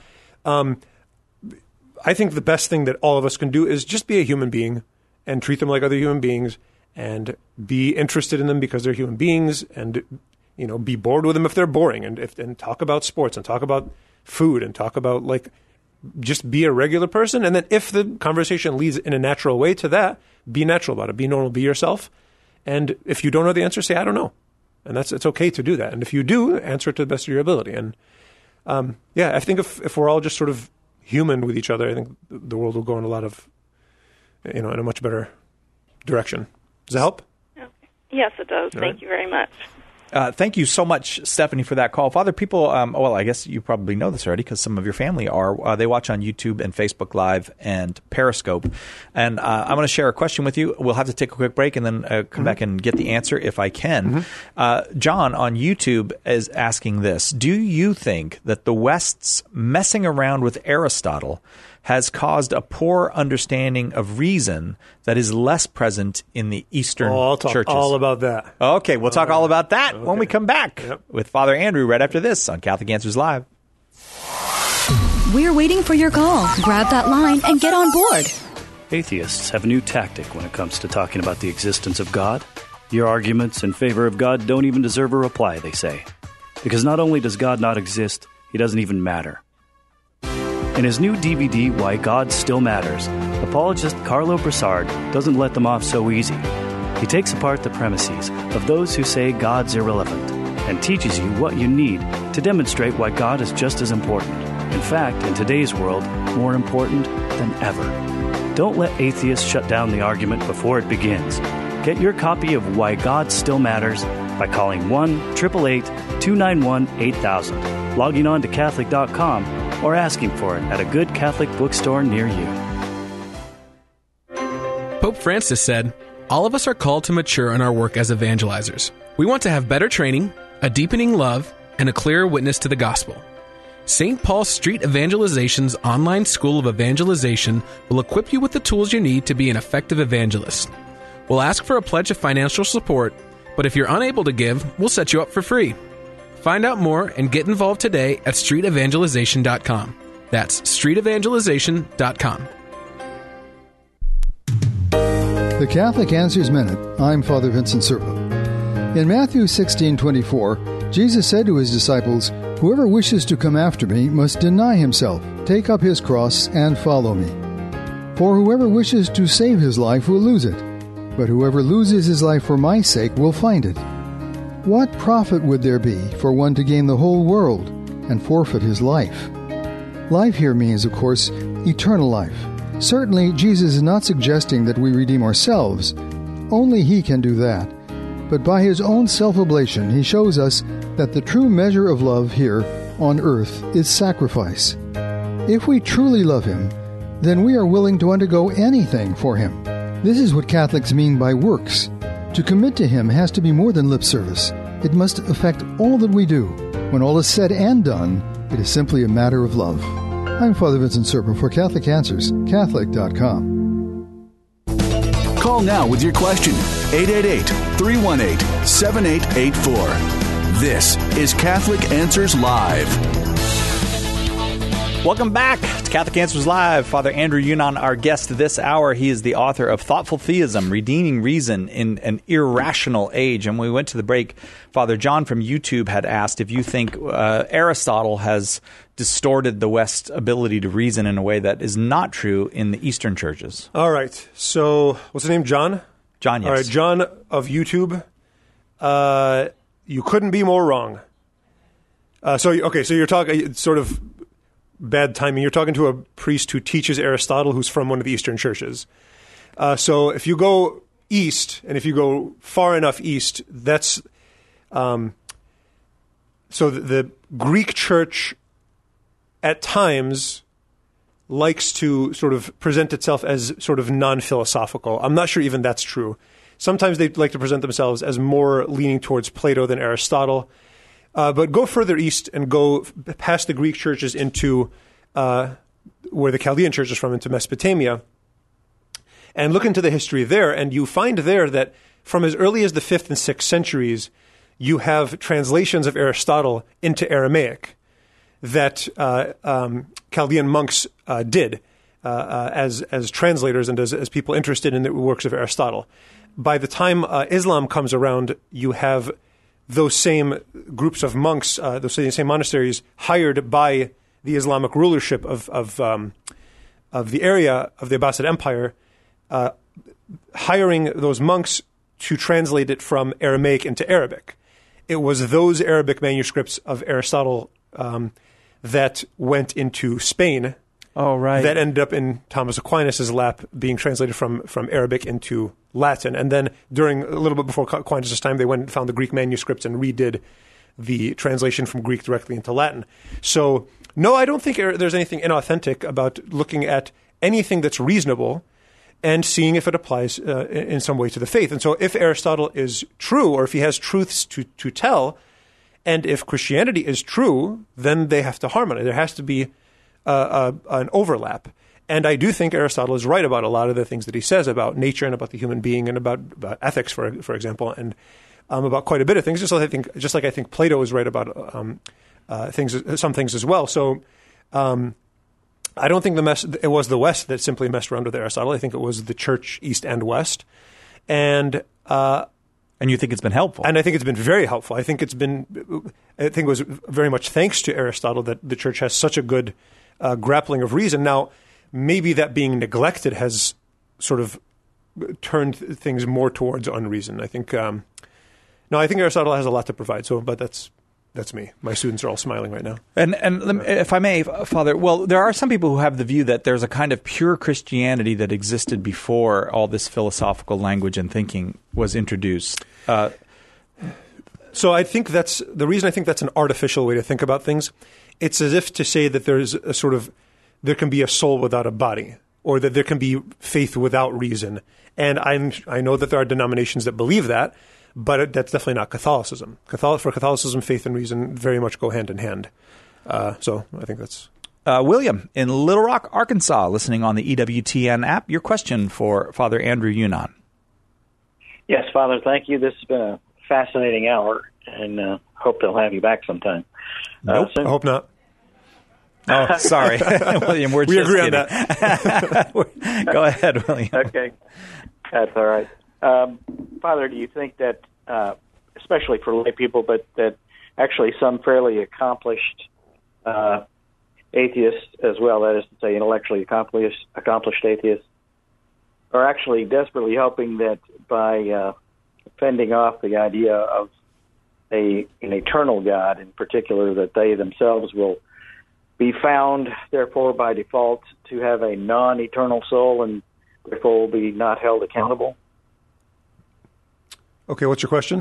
I think the best thing that all of us can do is just be a human being and treat them like other human beings, and be interested in them because they're human beings, and be bored with them if they're boring, and talk about sports and talk about food and talk about just be a regular person. And then if the conversation leads in a natural way to that, be natural about it. Be normal. Be yourself. And if you don't know the answer, say, I don't know. And it's okay to do that. And if you do, answer it to the best of your ability. And I think if we're all just sort of human with each other, I think the world will go in a lot of, in a much better direction. Does that help? Okay. Yes, it does. Thank you very much. Thank you so much, Stephanie, for that call. Father, people, well, I guess you probably know this already because some of your family are. They watch on YouTube and Facebook Live and Periscope. And I'm going to share a question with you. We'll have to take a quick break and then come back and get the answer if I can. John on YouTube is asking this. Do you think that the West's messing around with Aristotle has caused a poor understanding of reason that is less present in the Eastern I'll talk churches? all about that. Okay, we'll talk all about that when we come back with Father Andrew right after this on Catholic Answers Live. We're waiting for your call. Grab that line and get on board. Atheists have a new tactic when it comes to talking about the existence of God. Your arguments in favor of God don't even deserve a reply, they say. Because not only does God not exist, he doesn't even matter. In his new DVD, Why God Still Matters, apologist Carlo Broussard doesn't let them off so easy. He takes apart the premises of those who say God's irrelevant and teaches you what you need to demonstrate why God is just as important. In fact, in today's world, more important than ever. Don't let atheists shut down the argument before it begins. Get your copy of Why God Still Matters by calling 1-888-291-8000, logging on to Catholic.com, or asking for it at a good Catholic bookstore near you. Pope Francis said, "All of us are called to mature in our work as evangelizers. We want to have better training, a deepening love, and a clearer witness to the gospel. St. Paul Street Evangelization's online school of evangelization will equip you with the tools you need to be an effective evangelist. We'll ask for a pledge of financial support, but if you're unable to give, we'll set you up for free. Find out more and get involved today at streetevangelization.com. That's streetevangelization.com. The Catholic Answers Minute. I'm Father Vincent Serpa. In Matthew 16:24, Jesus said to his disciples, "Whoever wishes to come after me must deny himself, take up his cross, and follow me. For whoever wishes to save his life will lose it, but whoever loses his life for my sake will find it. What profit would there be for one to gain the whole world and forfeit his life?" Life here means, of course, eternal life. Certainly, Jesus is not suggesting that we redeem ourselves. Only He can do that. But by His own self-oblation, He shows us that the true measure of love here on earth is sacrifice. If we truly love Him, then we are willing to undergo anything for Him. This is what Catholics mean by works. To commit to Him has to be more than lip service. It must affect all that we do. When all is said and done, it is simply a matter of love. I'm Father Vincent Serpa for Catholic Answers, Catholic.com. Call now with your question, 888-318-7884. This is Catholic Answers Live. Welcome back to Catholic Answers Live. Father Andrew Younan, our guest this hour. He is the author of Thoughtful Theism, Redeeming Reason in an Irrational Age. And when we went to the break, Father John from YouTube had asked if you think Aristotle has distorted the West's ability to reason in a way that is not true in the Eastern churches. All right. So what's his name? John? John, yes. All right, John of YouTube. You couldn't be more wrong. So you're talking sort of bad timing. You're talking to a priest who teaches Aristotle, who's from one of the Eastern churches. So if you go east, and if you go far enough east, that's so the Greek church at times likes to sort of present itself as sort of non-philosophical. I'm not sure even that's true. Sometimes they like to present themselves as more leaning towards Plato than Aristotle. But go further east and go past the Greek churches into where the Chaldean church is from, into Mesopotamia, and look into the history there, and you find there that from as early as the 5th and 6th centuries, you have translations of Aristotle into Aramaic that Chaldean monks did as translators and as people interested in the works of Aristotle. By the time Islam comes around, you have those same groups of monks, those same monasteries, hired by the Islamic rulership of the area of the Abbasid Empire, hiring those monks to translate it from Aramaic into Arabic. It was those Arabic manuscripts of Aristotle that went into Spain. Oh, right. That ended up in Thomas Aquinas' lap, being translated from Arabic into Latin. And then during a little bit before Aquinas' time, they went and found the Greek manuscripts and redid the translation from Greek directly into Latin. So, no, I don't think there's anything inauthentic about looking at anything that's reasonable and seeing if it applies in some way to the faith. And so if Aristotle is true, or if he has truths to tell, and if Christianity is true, then they have to harmonize. There has to be an overlap. And I do think Aristotle is right about a lot of the things that he says about nature and about the human being and about ethics, for example, and about quite a bit of things. Just like I think Plato is right about some things as well. So I don't think it was the West that simply messed around with Aristotle. I think it was the Church, East and West, and you think it's been helpful? And I think it's been very helpful. I think it was very much thanks to Aristotle that the Church has such a good grappling of reason. Now, maybe that being neglected has sort of turned things more towards unreason. I think I think Aristotle has a lot to provide. So, but that's me. My students are all smiling right now. And if I may, Father, well, there are some people who have the view that there's a kind of pure Christianity that existed before all this philosophical language and thinking was introduced. So I think that's the reason I think that's an artificial way to think about things it's as if to say that there's a sort of, there can be a soul without a body, or that there can be faith without reason. And I know that there are denominations that believe that, but that's definitely not Catholicism. For Catholicism, faith and reason very much go hand in hand. So I think that's... William in Little Rock, Arkansas, listening on the EWTN app. Your question for Father Andrew Younan. Yes, Father, thank you. This has been a fascinating hour, and hope they'll have you back sometime. Nope, I hope not. Oh, sorry, William. We agree on that. Go ahead, William. Okay, that's all right. Father, do you think that, especially for lay people, but that actually some fairly accomplished atheists as well, that is to say intellectually accomplished atheists, are actually desperately hoping that by fending off the idea of an eternal God in particular, that they themselves will be found, therefore, by default, to have a non-eternal soul and therefore will be not held accountable? Okay, what's your question?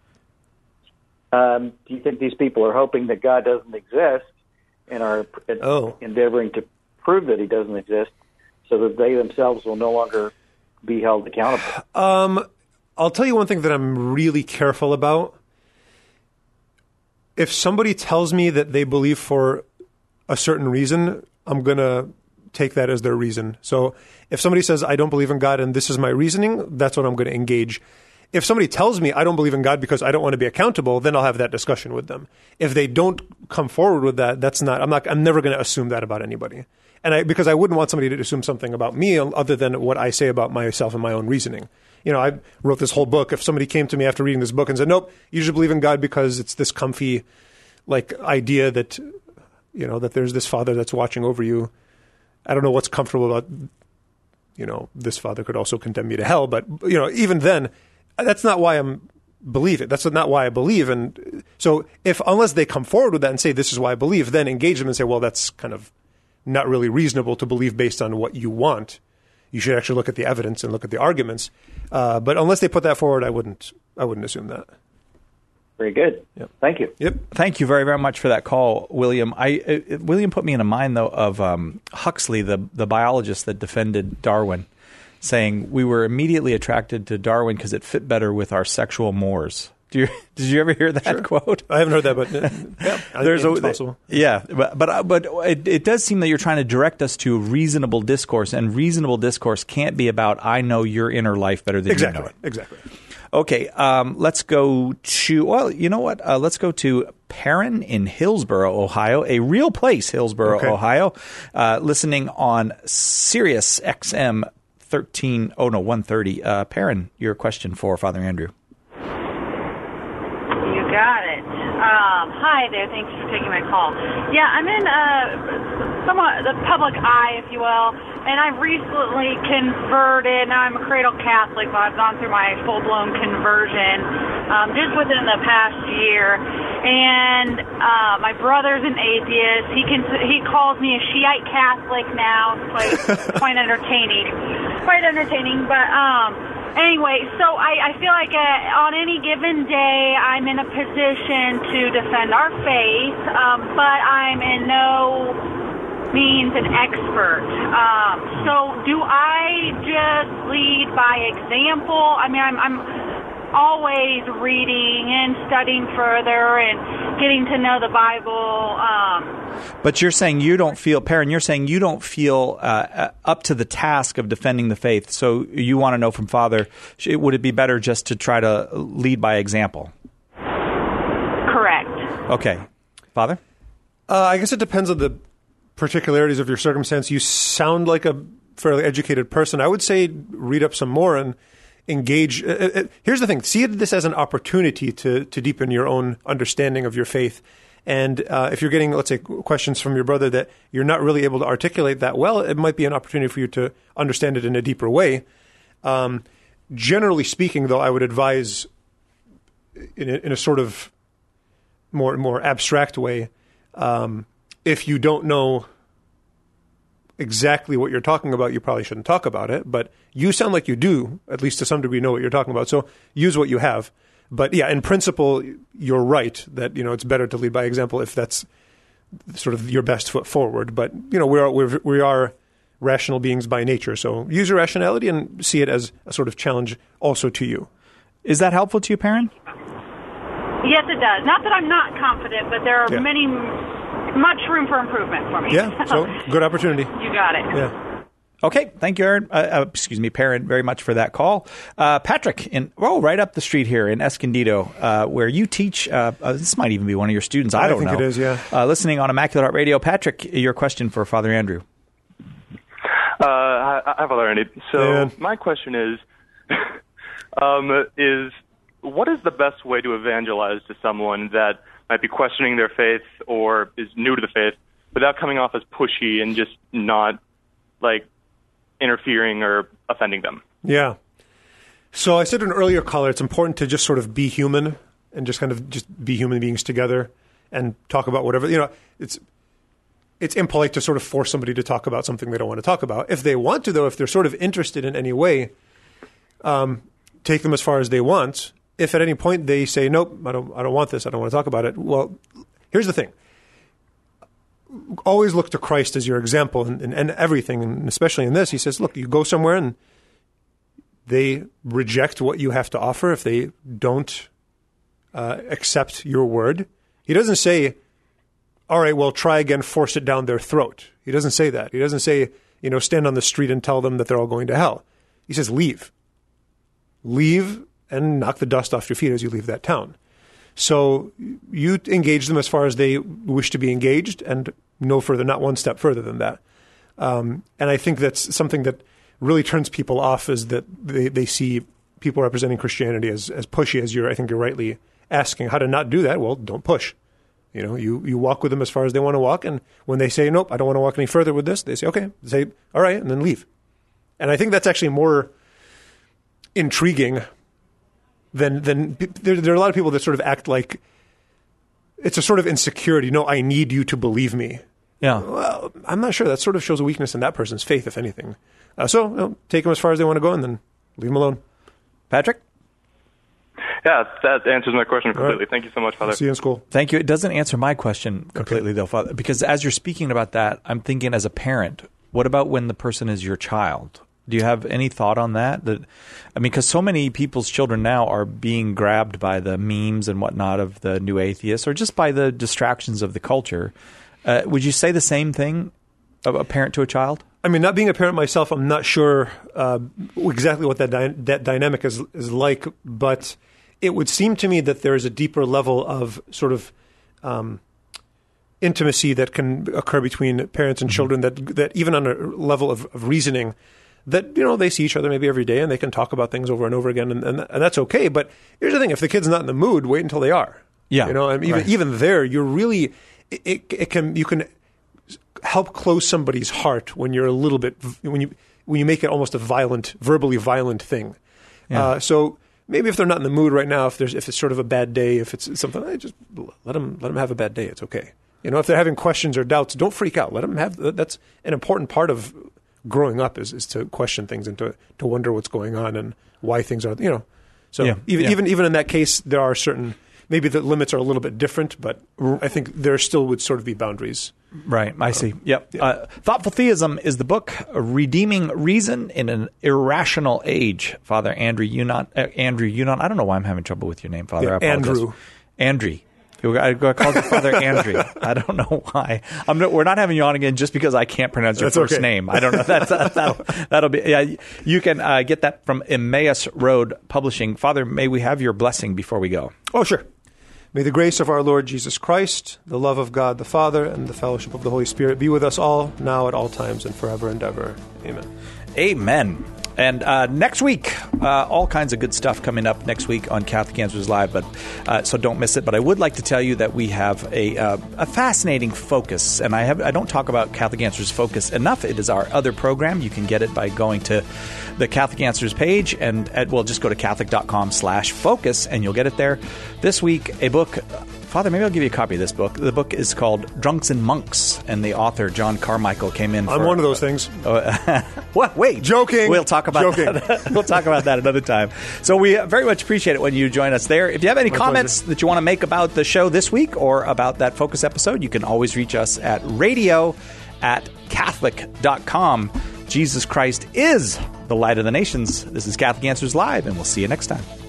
Do you think these people are hoping that God doesn't exist and are endeavoring to prove that he doesn't exist so that they themselves will no longer be held accountable? I'll tell you one thing that I'm really careful about. If somebody tells me that they believe for a certain reason, I'm going to take that as their reason. So if somebody says, I don't believe in God and this is my reasoning, that's what I'm going to engage. If somebody tells me I don't believe in God because I don't want to be accountable, then I'll have that discussion with them. If they don't come forward with that, I'm never going to assume that about anybody. And because I wouldn't want somebody to assume something about me other than what I say about myself and my own reasoning. I wrote this whole book. If somebody came to me after reading this book and said, nope, you should believe in God because it's this comfy, idea that, that there's this Father that's watching over you. I don't know what's comfortable about, this Father could also condemn me to hell. But, even then, that's not why I'm believing. That's not why I believe. And so unless they come forward with that and say, this is why I believe, then engage them and say, well, that's kind of not really reasonable to believe based on what you want. You should actually look at the evidence and look at the arguments. But unless they put that forward, I wouldn't assume that. Very good. Yep. Thank you. Yep. Thank you very, very much for that call, William. William put me in a mind, though, of Huxley, the biologist that defended Darwin, saying we were immediately attracted to Darwin because it fit better with our sexual mores. Did you ever hear that quote? I haven't heard that, but it's possible. Yeah, but it does seem that you're trying to direct us to reasonable discourse, and reasonable discourse can't be about I know your inner life better than you know it. Exactly. Okay, let's go to, you know what? Let's go to Perrin in Hillsboro, Ohio, a real place, Hillsboro, Ohio, listening on Sirius XM 130. Perrin, your question for Father Andrew. You got it. Hi there. Thanks for taking my call. Yeah, I'm in somewhat the public eye, if you will, and I've recently converted. Now I'm a cradle Catholic, but I've gone through my full-blown conversion just within the past year. And my brother's an atheist. He calls me a Shiite Catholic now. It's quite entertaining. But anyway, so I feel like on any given day I'm in a position to defend our faith, but I'm in no means an expert. So do I just lead by example? I mean, I'm always reading and studying further and getting to know the Bible. But you're saying you don't feel, Perrin, up to the task of defending the faith. So you want to know from Father, would it be better just to try to lead by example? Correct. Okay. Father? I guess it depends on the particularities of your circumstance. You sound like a fairly educated person. I would say read up some more and engage. Here's the thing. See this as an opportunity to deepen your own understanding of your faith. And if you're getting, let's say, questions from your brother that you're not really able to articulate that well, it might be an opportunity for you to understand it in a deeper way. Generally speaking, though, I would advise in a sort of more abstract way, if you don't know exactly what you're talking about, you probably shouldn't talk about it. But you sound like you do, at least to some degree, know what you're talking about. So use what you have. But yeah, in principle, you're right that it's better to lead by example if that's sort of your best foot forward. But we are rational beings by nature, so use your rationality and see it as a sort of challenge also to you. Is that helpful to you, Perrin? Yes, it does. Not that I'm not confident, but there are much room for improvement for me. Yeah, so good opportunity. You got it. Yeah. Okay, thank you, Perrin, very much for that call. Patrick, right up the street here in Escondido, where you teach. This might even be one of your students. I don't know. I think it is, yeah. Listening on Immaculate Heart Radio. Patrick, your question for Father Andrew. Hi, Father Andy. So my question is what is the best way to evangelize to someone that might be questioning their faith or is new to the faith without coming off as pushy and just not, interfering or offending them? Yeah. So I said to an earlier caller, it's important to just sort of be human and just kind of just be human beings together and talk about whatever. It's impolite to sort of force somebody to talk about something they don't want to talk about. If they want to, though, if they're sort of interested in any way, take them as far as they want. If at any point they say, nope, I don't want this, I don't want to talk about it. Well, here's the thing. Always look to Christ as your example and everything, and especially in this. He says, look, you go somewhere and they reject what you have to offer if they don't accept your word. He doesn't say, all right, well, try again, force it down their throat. He doesn't say that. He doesn't say, stand on the street and tell them that they're all going to hell. He says, leave. Leave and knock the dust off your feet as you leave that town. So you engage them as far as they wish to be engaged and no further, not one step further than that. And I think that's something that really turns people off, is that they see people representing Christianity as pushy, as I think you're rightly asking how to not do that. Well, don't push. You walk with them as far as they want to walk. And when they say, nope, I don't want to walk any further with this, they say, okay, say, all right, and then leave. And I think that's actually more intriguing than there are a lot of people that sort of act like it's a sort of insecurity. No, I need you to believe me. Yeah. Well, I'm not sure. That sort of shows a weakness in that person's faith, if anything. So take them as far as they want to go and then leave them alone. Patrick? Yeah, that answers my question completely. Right. Thank you so much, Father. See you in school. Thank you. It doesn't answer my question completely, though, Father, because as you're speaking about that, I'm thinking as a parent, what about when the person is your child? Do you have any thought on that? Because so many people's children now are being grabbed by the memes and whatnot of the new atheists, or just by the distractions of the culture. Would you say the same thing of a parent to a child? I mean, not being a parent myself, I'm not sure exactly what that dynamic is like, but it would seem to me that there is a deeper level of sort of intimacy that can occur between parents and children, that even on a level of reasoning, that they see each other maybe every day and they can talk about things over and over again, and that's okay. But here's the thing: if the kid's not in the mood, wait until they are. Yeah, even there, you're really you can help close somebody's heart when you're a little bit when you make it almost a verbally violent thing. Yeah. So maybe if they're not in the mood right now, if it's sort of a bad day, if it's something, just let them have a bad day. It's okay. If they're having questions or doubts, don't freak out. Let them have. That's an important part of growing up is to question things and to wonder what's going on and why things are, So even in that case, there are certain, maybe the limits are a little bit different, but I think there still would sort of be boundaries. Right, I see. Yep. Yeah. Thoughtful Theism is the book, Redeeming Reason in an Irrational Age. Father Andrew Younan. I don't know why I'm having trouble with your name, Father. Yeah, I apologize. Andrew. I called you Father Andrew. I don't know why. We're not having you on again just because I can't pronounce your first name. I don't know. That'll be. Yeah, you can get that from Emmaus Road Publishing. Father, may we have your blessing before we go? Oh, sure. May the grace of our Lord Jesus Christ, the love of God the Father, and the fellowship of the Holy Spirit be with us all, now at all times and forever and ever. Amen. Amen. And next week, all kinds of good stuff coming up next week on Catholic Answers Live, but so don't miss it. But I would like to tell you that we have a fascinating focus, and I don't talk about Catholic Answers Focus enough. It is our other program. You can get it by going to the Catholic Answers page, and just go to Catholic.com/focus, and you'll get it there. This week, a book Father, maybe I'll give you a copy of this book. The book is called Drunks and Monks, and the author, John Carmichael, came in. I'm one of those things. What? Wait. Joking. We'll talk about that. We'll talk about that another time. So we very much appreciate it when you join us there. If you have any comments that you want to make about the show this week or about that focus episode, you can always reach us at radio@catholic.com. Jesus Christ is the light of the nations. This is Catholic Answers Live, and we'll see you next time.